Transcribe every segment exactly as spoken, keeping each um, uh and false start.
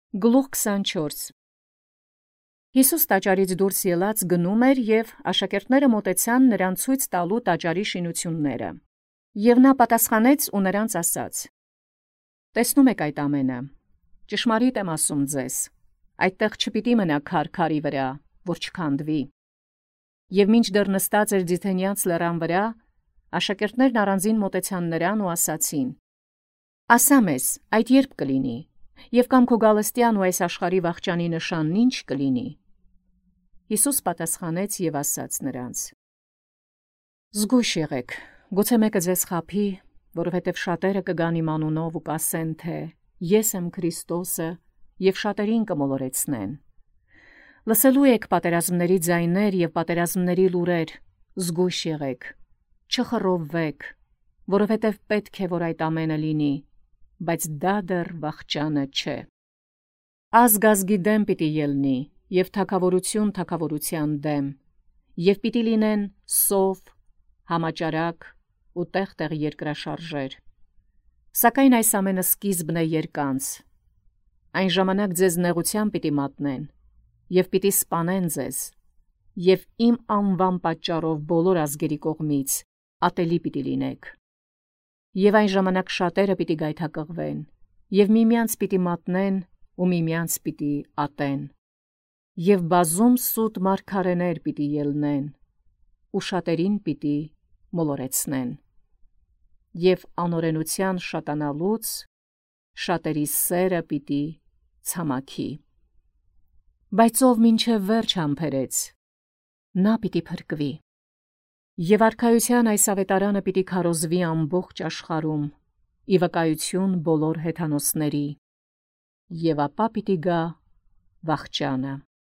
Գլուխ քսանչորս Հիսուս տաճարից դուրս ելած գնում էր և աշակերտները մոտեցան նրան ցույց տալու տաճարի շինությունները։ Եվ նա պատասխանեց ու նրանց ասաց. «Տեսնում եք այդ ամենը, ճշմարիտ եմ ասում ձեզ, այդտեղ չպիտի մնա քար քարի վրա, որ չքանդվի»։ Եվ մինչդեռ նստած էր Ձիթենյանց լեռան վրա, աշակերտներն առանձին մոտեցան նրան ու ասացին. «Ասա մեզ, այդ ե՞րբ կլինի, և կամ քո գալստյան ու այս աշխարհի վախճանի նշանն ի՞նչ կլինի»։ Հիսուս պատասխանեց և ասաց նրանց. «Զգույշ եղեք, գուցե մեկը ձեզ խաբի, որովհետև շատերը կգան իմ անունով ու կասեն, թե ես եմ Քրիստոսը, և շատերին կմոլորեցնեն։ Լսելու եք պատերազմների ձայներ և պատերազմների լուրեր, զգույշ եղեք, չխռովվեք, որովհետև պետք է, որ այդ ամենը լինի, բայց դա դեռ վախճանը չէ։ Ազգ ազգի դեմ պիտի ելնի, և թագավորություն թագավորության դեմ, և պիտի լինեն սով, համաճարակ ու տեղ-տեղ երկրաշարժեր։ Սակայն այս ամենը սկիզբն է երկանց։ Այն ժամանակ ձեզ նեղության պիտի մատնեն, և պիտի սպանեն ձեզ, և իմ անվան պատճառով բոլոր ազգերի կողմից ատելի պիտի լինեք։ Եվ այն ժամանակ շատերը պիտի գայթակղվեն, և միմյանց պիտի մատնեն ու միմյանց պիտի ատեն։ Եվ բազում սուտ մարգարեներ պիտի ելնեն, ու շատերին պիտի մոլորեցնեն։ Եվ անօրենության շատանալուց շատերի սերը պիտի ցամաքի։ Բայց ով մինչև վերջ համբերեց, նա պիտի փրկվի։ Եվ արքայության այս ավետարանը պիտի քարոզվի ամբողջ աշխարհում, ի վկայություն բոլոր հեթանոսների, և ապա պիտի գա վախճանը։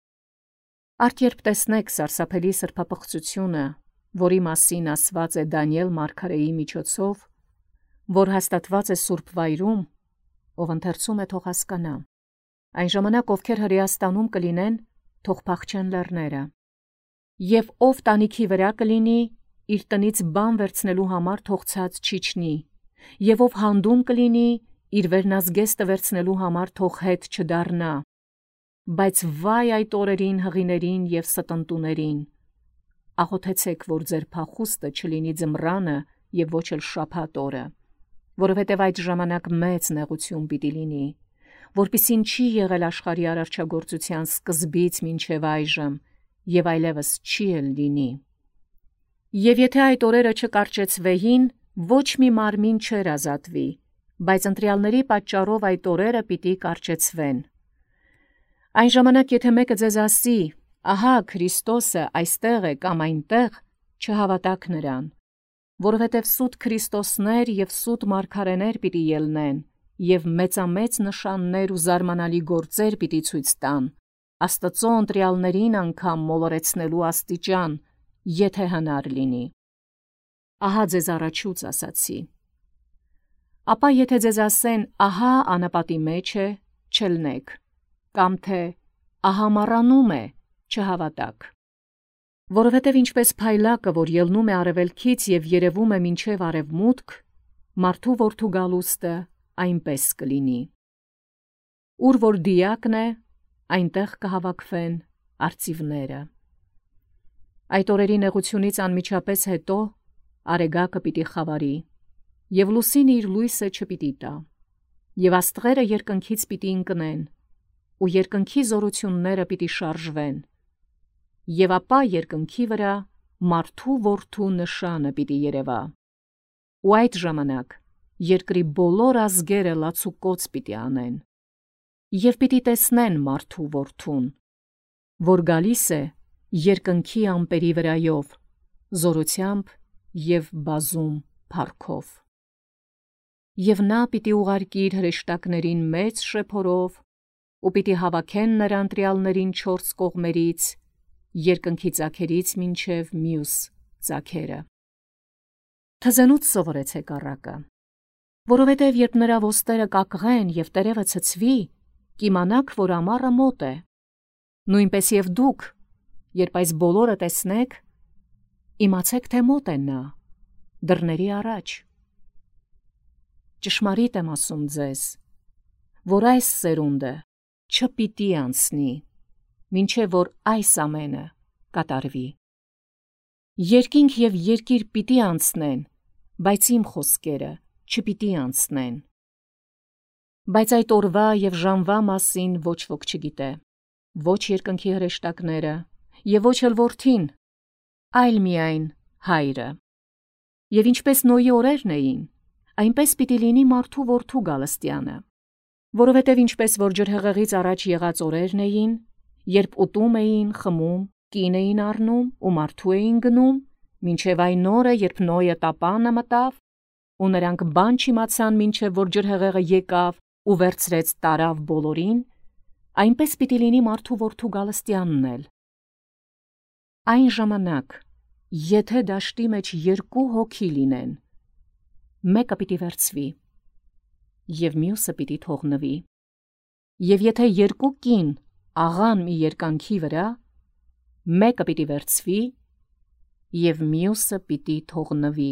Արդ երբ տեսնեք սարսափելի սրբապղծությունը, որի մասին ասված է Դանիել մարգարեի միջոցով, որ հաստատված է սուրբ վայրում, ով ընթերցում է, թող հասկանա։ Այն ժամանակ ովքեր Հրեաստանում կլինեն, թող փախչեն լեռները։ Եվ ով տանիքի վրա կլինի, իր տնից բան վերցնելու համար թող ցած չիջնի, և ով հանդում կլինի, իր վերնազգեստը վերցնելու համար թող հետ չդառնա։ Բայց վայ այդ օրերին, հղիներին և ստընտուներին։ Աղոթեցեք, որ ձեր փախուստը չլինի ձմռանը և ոչ էլ շաբաթ օրը, որովհետև այդ ժամանակ մեծ նեղություն պիտի լինի, որպիսին չի եղել աշխարհի արարչագործության սկզբից մինչև այժմ, և այլևս չի էլ լինի։ Եվ եթե այդ օրերը չկարճեցվեին, ոչ մի մարմին չէր ազատվի, բայց ընտրյալների պատճառով այդ օրերը պիտի կարճեցվեն։ Այն ժամանակ, եթե մեկը ձեզ ասի, ահա Քրիստոսը այստեղ է կամ այնտեղ, չհավատաք նրան, որովհետև սուտ քրիստոսներ և սուտ մարգարեներ պիտի ելնեն, և մեծամեծ նշաններ ու զարմանալի գործեր պիտի ցույց տան, Աստծո ընտրյալներին անգամ մոլորեցնելու աստիճան, եթե հնար լինի։ Ահա ձեզ առաջուց ասացի։ Ապա եթե ձեզ ասեն, ահա անապատի մեջ է, չելնեք, կամ թե ահա մառանում է, չհավատաք։ Որովհետև ինչպես փայլակը, որ ելնում է արևելքից և երևում է մինչև արևմուտք, մարդու որդու գալուստը այնպես կլինի։ Ուր որ դիակն է, այնտեղ կհավաքվեն արծիվները։ Այդ օրերի նեղությունից անմիջապես հետո արեգակը պիտի խավարի, և լուսինը իր լույսը չպիտի տա, և աստղերը երկնքից պիտի ընկնեն, ու երկնքի զորությունները պիտի շարժվեն, և ապա երկնքի վրա մարդու որդու նշանը պիտի երևա։ Ու այդ ժամանակ երկրի բոլոր ազգերը լացուկոծ պիտի անեն, և պիտի տեսնեն մարդու որդուն, որ գալիս է երկնքի ամպերի վրայով, զորությամբ և բազում փառքով։ Եվ նա պիտի ուղարկի իր հրեշտակներին մեծ շեփորով, ու պիտի հավաքեն նրա ընտրյալներին չորս կողմերից, երկնքի ծագերից մինչև մյուս ծագերը։ Թզենուց սովորեցեք առակը, որովհետև երբ նրա ոստերը կակղեն և տերևը ցցվի, կիմանաք, որ ամառը մոտ է։ Նույնպես և դուք, երբ այս բոլորը տեսնեք, իմացեք, թե մոտ է նա, դռների առաջ։ Ճշմարիտ եմ ասում ձեզ, որ այս սերունդը չպիտի անցնի, մինչև որ այս ամենը կատարվի։ Երկինք և երկիր պիտի անցնեն, բայց իմ խոսքերը չպիտի անցնեն։ Բայց այդ օրվա և ժամվա մասին ոչ ոք չգիտե, ոչ երկնքի հրեշտակները և ոչ էլ որդին, այլ միայն Հայրը։ Եվ ինչպես Նոյի օրերն էին, այնպես պիտի լինի մարդու որդու գալստյանը, որովհետև ինչպես որ ջրհեղեղից առաջ եղած օրերն էին, երբ ուտում էին, խմում, կին էին առնում ու մարդու էին գնում, մինչև այն օրը, երբ Նոյը տապանը մտավ, ու նրանք բան չիմացան, մինչև որ ջրհեղեղը եկավ ու վերցրեց տարավ բոլորին, այնպես պիտի լինի մարդու որդու գալստյանն էլ։ Այն ժամանակ, եթե դաշտի մեջ երկու հոգի լինեն, մեկը պիտի վերցվի, և մյուսը պիտի թողնվի, և եթե երկու կին աղան մի երկանքի վրա, մեկը պիտի վերցվի, և մյուսը պիտի թողնվի։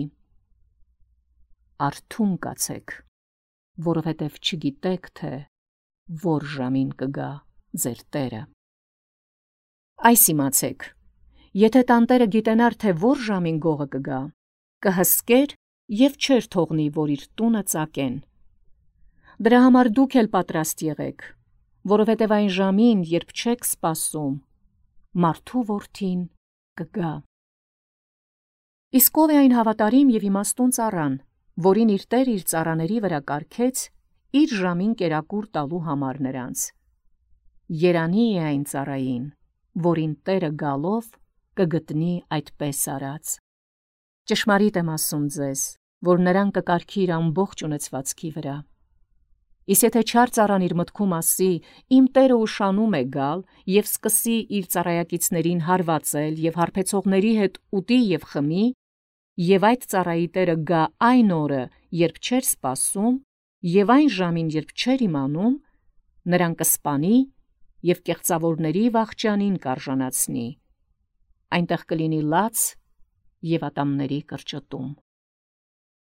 Արթուն կացեք, որովհետև չգիտեք, թե որ ժամին կգա ձեր Տերը։ Այս իմացեք, եթե տանտերը գիտենար, թե որ ժամին գողը կգա, կհսկեր և չէր թողնի, որ իր տունը ծակեն։ Դրա համար դուք էլ պատրաստ եղեք, որովհետև այն ժամին, երբ չեք սպասում, մարդու որդին կգա։ Իսկ ով է այն հավատարիմ և իմաստուն ծառան, որին իր Տերը իր ծառաների վրա կարգեց իր ժամին կերակուր տալու համար նրանց։ Երանի է այն ծառային, որին Տերը գալով կգտնի այդպես արած։ Ճշմարիտ եմ ասում ձեզ, որ նրան կկարգի իր ամբողջ ունեցվածքի վրա։ Իսկ եթե չար ծառան իր մտքում ասի, իմ Տերը ուշանում է գալ, և սկսի իր ծառայակիցներին հարվածել և հարբեցողների հետ ուտի և խմի, և այդ ծառայի տերը գա այն օրը, երբ չէր սպասում, և այն ժամին, երբ չէր իմանում, նրան կսպանի և կեղծավորների վախճանին կարժանացնի, այնտեղ կլինի լաց և ատամների կրճտում։